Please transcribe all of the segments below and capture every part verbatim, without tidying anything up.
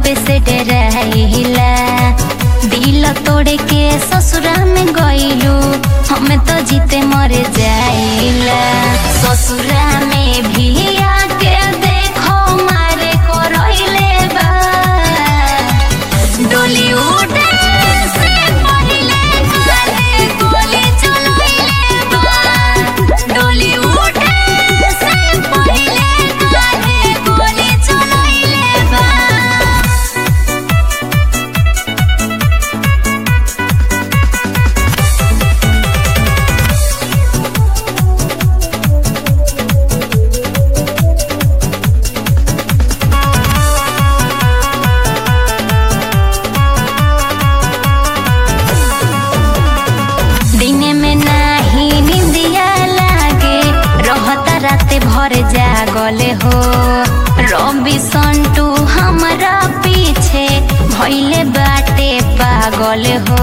पे से डराइला। दिल तोड़े के ससुरा में गइलू, हमें तो जीते मर जाइला। ससुरा में भी आके देखो मारे को रोइले बा। डोली उठे से पहिले घरे गोली चलोइले बा। डोली उठे से पहिले घरे गोली चलोइले बा। दिने में नाही निंदिया लागे, रहता राते भर जागले हो। रवि संटू हमरा पीछे भइले बाटे पागल हो।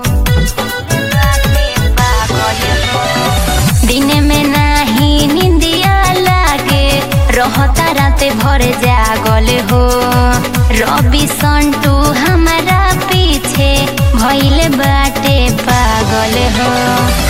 दिने में नाही निंदिया लागे, रहता राते भर जागल हो। रवि संटू हमरा पीछे भइले बाटे पागल हो।